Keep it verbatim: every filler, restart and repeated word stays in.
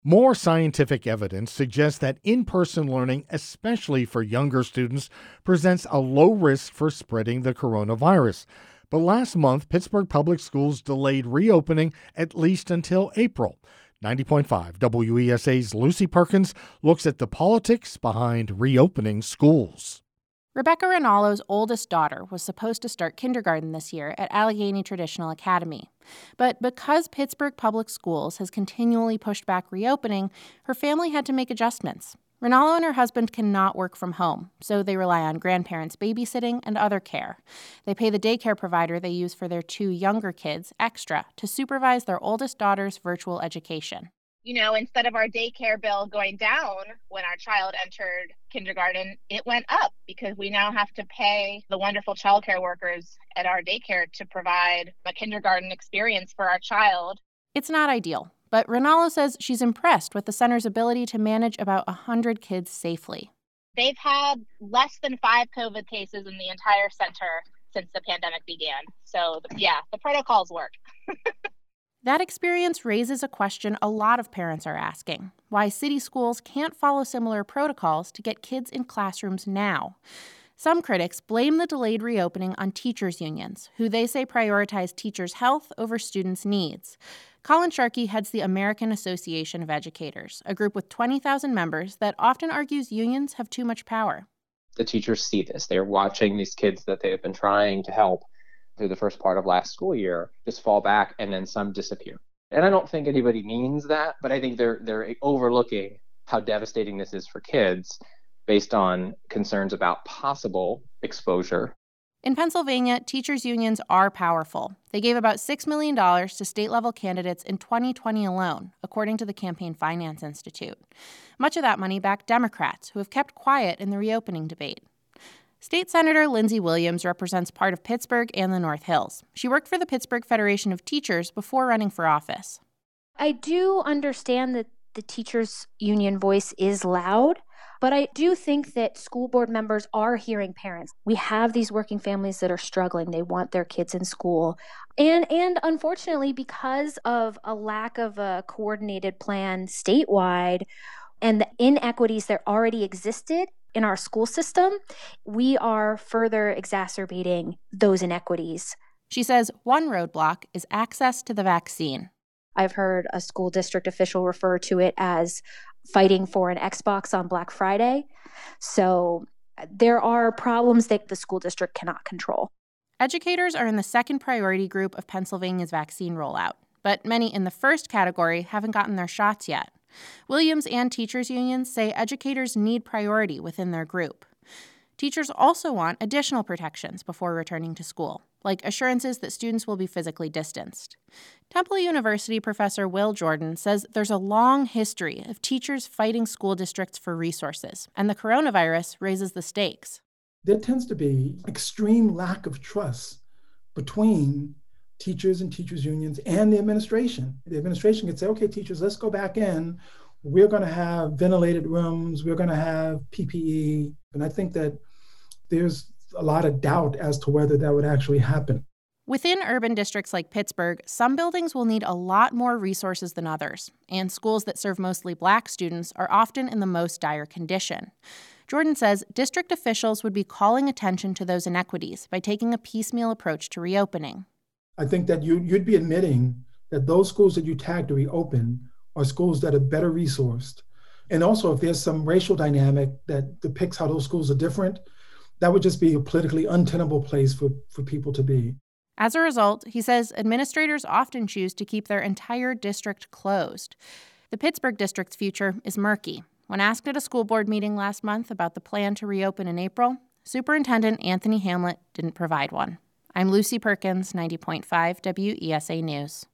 More scientific evidence suggests that in-person learning, especially for younger students, presents a low risk for spreading the coronavirus. But last month, Pittsburgh Public Schools delayed reopening at least until April. ninety point five W E S A's Lucy Perkins looks at the politics behind reopening schools. Rebecca Rinaldo's oldest daughter was supposed to start kindergarten this year at Allegheny Traditional Academy. But because Pittsburgh Public Schools has continually pushed back reopening, her family had to make adjustments. Rinaldo and her husband cannot work from home, so they rely on grandparents babysitting and other care. They pay the daycare provider they use for their two younger kids extra to supervise their oldest daughter's virtual education. You know, instead of our daycare bill going down when our child entered kindergarten, it went up because we now have to pay the wonderful childcare workers at our daycare to provide a kindergarten experience for our child. It's not ideal, but Rinaldo says she's impressed with the center's ability to manage about one hundred kids safely. They've had less than five COVID cases in the entire center since the pandemic began. So, yeah, the protocols work. That experience raises a question a lot of parents are asking: why city schools can't follow similar protocols to get kids in classrooms now. Some critics blame the delayed reopening on teachers' unions, who they say prioritize teachers' health over students' needs. Colin Sharkey heads the American Association of Educators, a group with twenty thousand members that often argues unions have too much power. The teachers see this. They're watching these kids that they have been trying to help through the first part of last school year just fall back, and then some disappear. And I don't think anybody means that, but I think they're they're overlooking how devastating this is for kids based on concerns about possible exposure. In Pennsylvania, teachers' unions are powerful. They gave about six million dollars to state-level candidates in twenty twenty alone, according to the Campaign Finance Institute. Much of that money backed Democrats, who have kept quiet in the reopening debate. State Senator Lindsey Williams represents part of Pittsburgh and the North Hills. She worked for the Pittsburgh Federation of Teachers before running for office. I do understand that the teachers' union voice is loud, but I do think that school board members are hearing parents. We have these working families that are struggling. They want their kids in school. And, and unfortunately, because of a lack of a coordinated plan statewide and the inequities that already existed in our school system, we are further exacerbating those inequities. She says one roadblock is access to the vaccine. I've heard a school district official refer to it as fighting for an Xbox on Black Friday. So there are problems that the school district cannot control. Educators are in the second priority group of Pennsylvania's vaccine rollout, but many in the first category haven't gotten their shots yet. Williams and teachers' unions say educators need priority within their group. Teachers also want additional protections before returning to school, like assurances that students will be physically distanced. Temple University professor Will Jordan says there's a long history of teachers fighting school districts for resources, and the coronavirus raises the stakes. There tends to be extreme lack of trust between teachers and teachers unions and the administration. The administration could say, okay, teachers, let's go back in. We're going to have ventilated rooms. We're going to have P P E. And I think that there's a lot of doubt as to whether that would actually happen. Within urban districts like Pittsburgh, some buildings will need a lot more resources than others, and schools that serve mostly Black students are often in the most dire condition. Jordan says district officials would be calling attention to those inequities by taking a piecemeal approach to reopening. I think that you, you'd be admitting that those schools that you tag to reopen are schools that are better resourced. And also, if there's some racial dynamic that depicts how those schools are different, that would just be a politically untenable place for, for people to be. As a result, he says administrators often choose to keep their entire district closed. The Pittsburgh district's future is murky. When asked at a school board meeting last month about the plan to reopen in April, Superintendent Anthony Hamlet didn't provide one. I'm Lucy Perkins, ninety point five W E S A News.